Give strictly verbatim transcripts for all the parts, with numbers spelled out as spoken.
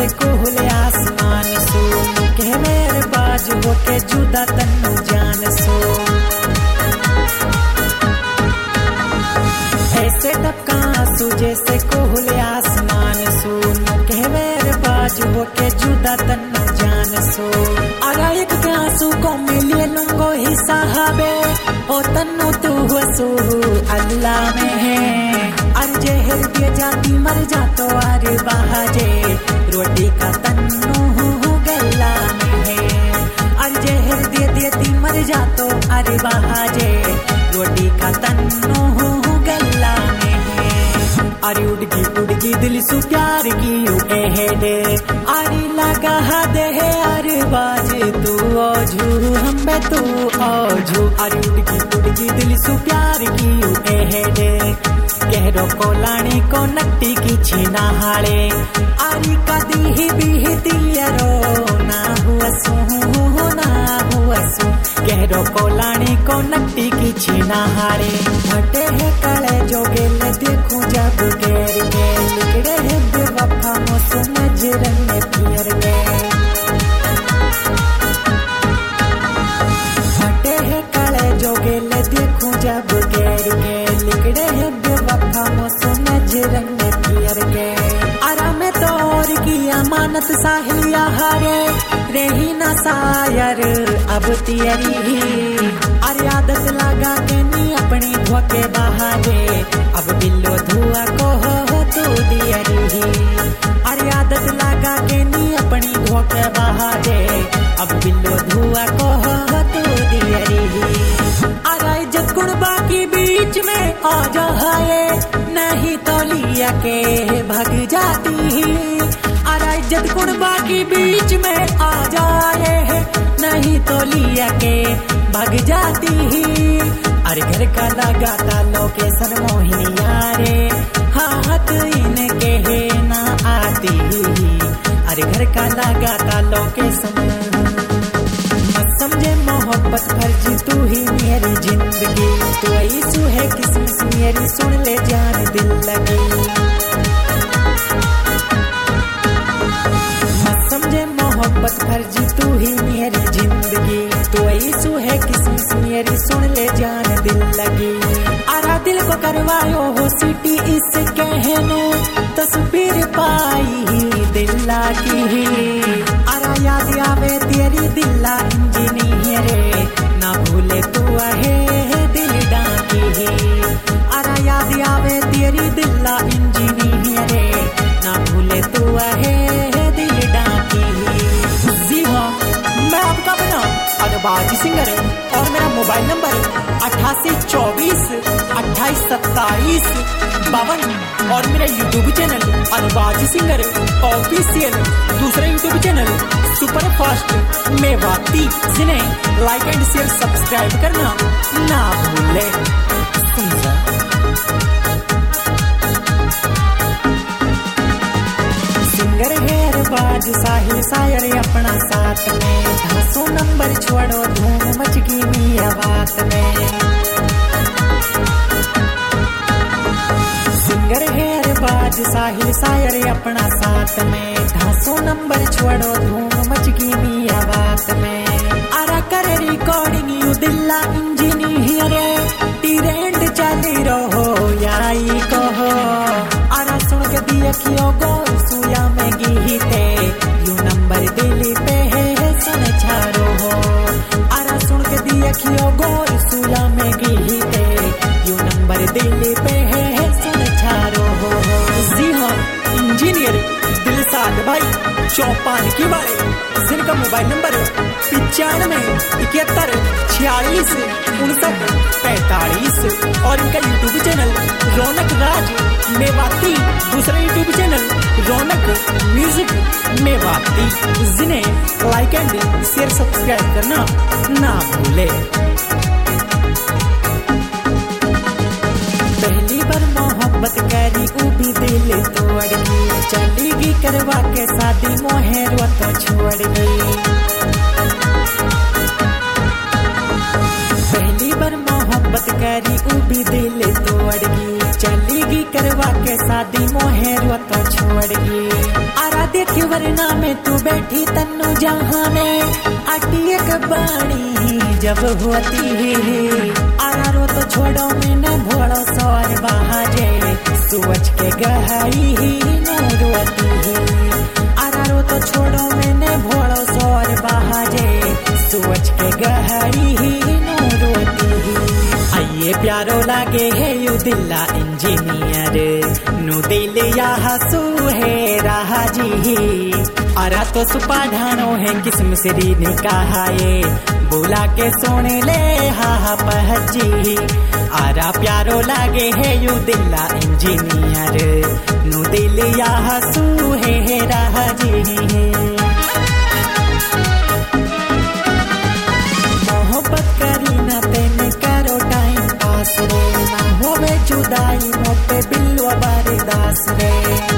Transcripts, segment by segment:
जैसे कोहले आसमान सो कह मेरे बाज होके जुदा तन्नू जान सो ऐसे टपका आंसू जैसे कोहले आसमान सो कह मेरे बाज होके जुदा तन्नू जान सो अरा एक के आंसू को मिलिए लूंगो ही साहबे ओ तन्नू तू हसू अल्लाह में है अर्जे हृदय जाती मर जा तो अरे बहाजे रोटी का तन्नू गल्ला में है अर्जे हृदय देती मर जा तो अरे बहाजे रोटी का तन्नू गल्ला में है अरे उड़गी उड़गी दिल सु प्यार की है दे अरे लगा दे है अरे बाज तू ओझू हमें तू ओझू अरे उड़गी उड़गी दिल सु प्यार की है दे कहरो को लाणी को नट्टी की छीना हाड़े आरी का दी भी तिलियरो ना हुआ सू ना हुआ सू कहरो को लाणी को नट्टी की छीना हाड़े हटे है काले जोगे ले देखूं जब गेर के लिकड़े है बेवफा मोसो नजरन में पियर के हटे है काले जोगे ले देखूं जब गेर के लिकड़े है बेवफा मोसो नजरन में पियर के आराम तौर की अमानत साहिलिया हारे रही ना सायर अब तियरी अरे आदत लगा के नी अपनी धोके बहारे अब बिल्लो धुआ को हो तू दियरी अरे आदत लगा के नी अपनी धोके बहारे अब बिल्लो धुआ को हो तू दियरी अरे इज्जत गुणबा की बीच में आ जाए नहीं तो लिया के भाग जाती अरे इज्जत गुणबा की बीच में आ जाए नहीं तो लिया के भाग जाती अरे घर का लगाता लोकेशन मोहिनी यारे हाथ इनके है ना आती अरे घर का लगाता लोकेशन मत समझे मोहब्बत फर्जी तू ही मेरी जिंदगी तू ऐसू है किस्मत मेरी सुन ले जान दिल लगी मत समझे मोहब्बत फर्जी तू ही मेरी जिंदगी तू ऐसू है किस्मत मेरी सुन ले जान दिल लगी आरा दिल को करवायो हो सिटी इस कहनो तस्वीर पाई दिल्ला की आरा याद आवे तेरी दिल्ला इंजीनियर ना भूले तू है दिल डाकी आरा याद आवे तेरी दिल्ला इंजीनियर ना भूले तू है दिल डाकी जी हाँ मैं आपका बना अरबाज सिंगर और मेरा मोबाइल नंबर अट्ठासी चौबीस अट्ठाईस सत्ताईस बावन और मेरा YouTube channel Arbaz singer official दूसरा YouTube channel super fast Mewati जिन्हें लाइक एंड शेयर सब्सक्राइब करना ना भूले सिंगर है अरबाज साहिल सायर अपना साथ में ढासो नंबर छोड़ो धूम मचकी मिया बात में सिंगर है अरबाज साहिल सायर अपना साथ में ढासो नंबर छोड़ो धूम मचकी मिया बात में आरा कर रिकॉर्डिंग यू दिल्ला इंजीनियर टीरेंड चली रहो याई कहो आरा सुन के दिए कियो गो सुया में गीते यू नंबर दिल पे है सुन छारो हो आरा सुन के दिए कियो गो सुया में गीते यू नंबर दिल पे है सुन छारो हो जी हाँ इंजीनियर दिलसाद भाई चौपान की वाले जिनका मोबाइल नंबर पिचानवे इकहत्तर छियालीस उनसठ पैतालीस और इनका यूट्यूब चैनल रौनक राज मेवाती दूसरा YouTube channel Raunak music Mewati जिन्हें लाइक एंड शेयर सब्सक्राइब करना ना भूले पहली बार मोहब्बत करी ऊ भी दिल तोड़गी चलेगी करवा के शादी मोहर तो छोड़गी पहली बार मोहब्बत करी ऊ भी दिल तोड़गी चलेगी करवा के शादी मोहर तो छोड़गी आरा देखी वरना में तू बैठी तन्नु जहाँ में आटी एक बाणी जब होती आरा रो तो छोड़ो मैंने भोड़ो सौर बहाजे सुवच के गहरी न रोती आरा रो तो छोड़ो मैंने भोड़ो सौर बहाजे सुवच के गहरी न रोती आइए प्यारो लागे है यू दिल्ला इंजीनियर नु दिल या हसू है राजी आरा तो सुपा ढानो है किस्म सिरी ने कहा ये बोला के सोने ले हा पहची आरा प्यारो लागे है यू दिल्ला इंजीनियर नु दिल या हसू है राजी मोहब्बत करी ना तेने करो टाइम पास रे ना होवे जुदाई मोटे बिल्लो बारिदास रे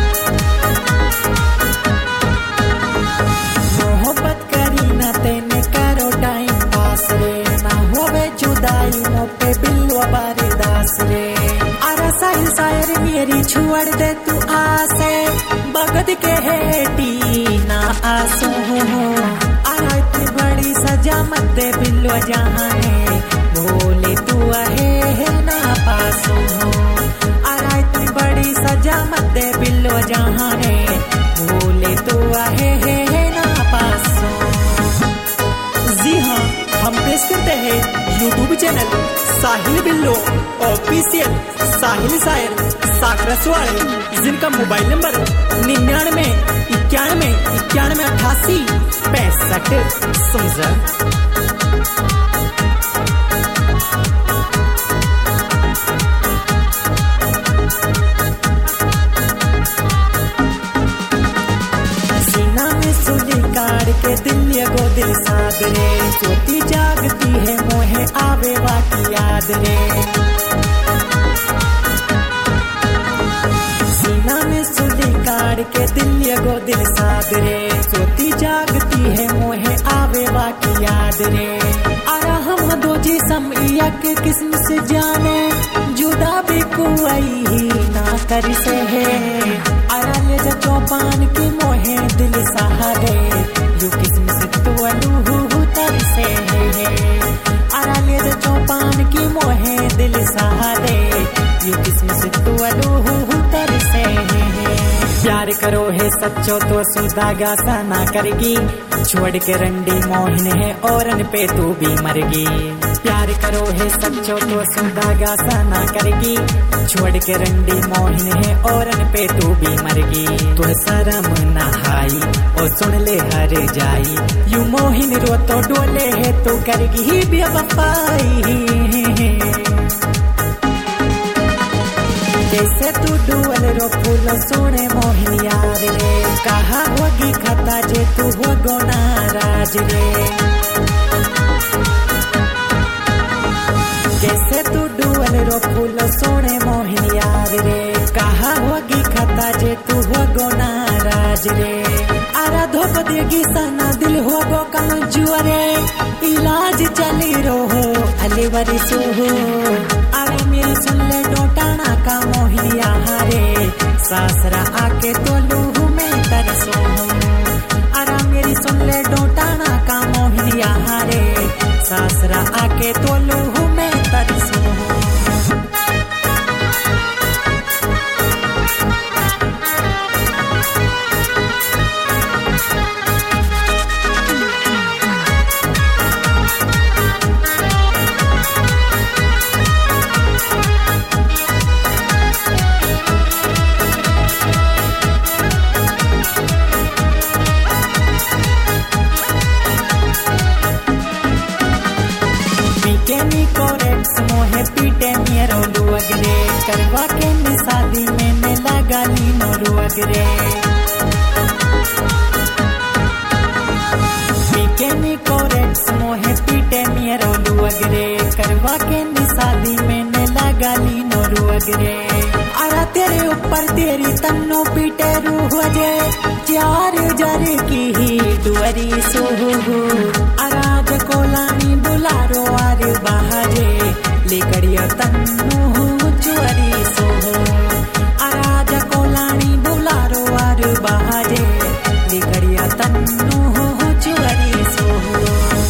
मोहब्बत करी ना तेने करो टाइम पास रे ना होवे जुदाई मोटे बिल्लो बारिदास रे आरा साहिल शायर मेरी छुड़ दे तू आसे बगद के हेटी ना आसू आरा इतनी बड़ी सजा मत दे बिल्लो जहाँ है भोले तू है ना पासू आरा इतनी बड़ी सजा मत दे बिल्लो जहाँ है भोले तू है ना पासू। जी हाँ, हम पेश करते हैं यूट्यूब चैनल साहिल बिल्लो ऑफिशियल साहिल शायर साकरस वाले जिनका मोबाइल नंबर निन्यानवे इक्यानवे इक्यानवे अठासी पैंसठ समझा। सीना में सुली काट के दिल गो दिल साध रे सोती जागती है मोहे आवे वाकी याद रे सीना में सुली काट के दिल गो दिल साध रे सोती जागती है मोहे आवे वाकी याद रे आरा हम दो जी समैया के किस्म से जाने जुदा भी कोई ही ना कर से है आरा ले जा चौपान की मोहे दिल सहारे यू किस्म से तू अलू तर से है आरा ले जा चौपान की मोहे दिल सहारे यू किस्म से तू अलू तर से है प्यार करो है सच्चो तो सुदागा सा ना करेगी छोड़ के रंडी मोहिन है औरन पे तू भी मरगी प्यार करो है सच्चो तो सुदागा सा ना करेगी छोड़ के रंडी मोहिन है औरन पे तू भी मरगी तो शर्म नहाई और सुन ले हर जाई यू मोहिन रो तो डोले है तो करेगी ही बेवफाई जैसे तू डुअल रो फूल सोने मोहिन यार रे कहा होगी खता जे तू हो गो नाराज रे जैसे तू डुअल रो फूल सोने मोहिन यार रे कहा होगी खता जे तू हो गो नाराज रे आरा धोप देगी सना दिल हो गो कमजोरे इलाज चली रहो अलीवरी सो आरा मेरी सुन ले डोटाना का मोहिनिया हारे सासरा आके तो लूहू में तरसो आरा मेरी सुन ले डोटाना का मोहिनिया हारे सासरा आके तो लूहू में तरसो। मोहे पीटे मेरो लुअगरे करवा के शादी में ने लगा लीनो रुअगरे पीके नी कोरेक्स मोहे पीटे मेरो लुअगरे करवा के शादी में ने लगा लीनो रुअगरे आरा तेरे ऊपर तेरी तन्नो पीटे रूह जे चार जर की ही दुअरी सोहू आराज कोलानी बुलारो आर बहाजे लेकड़िया तन्नू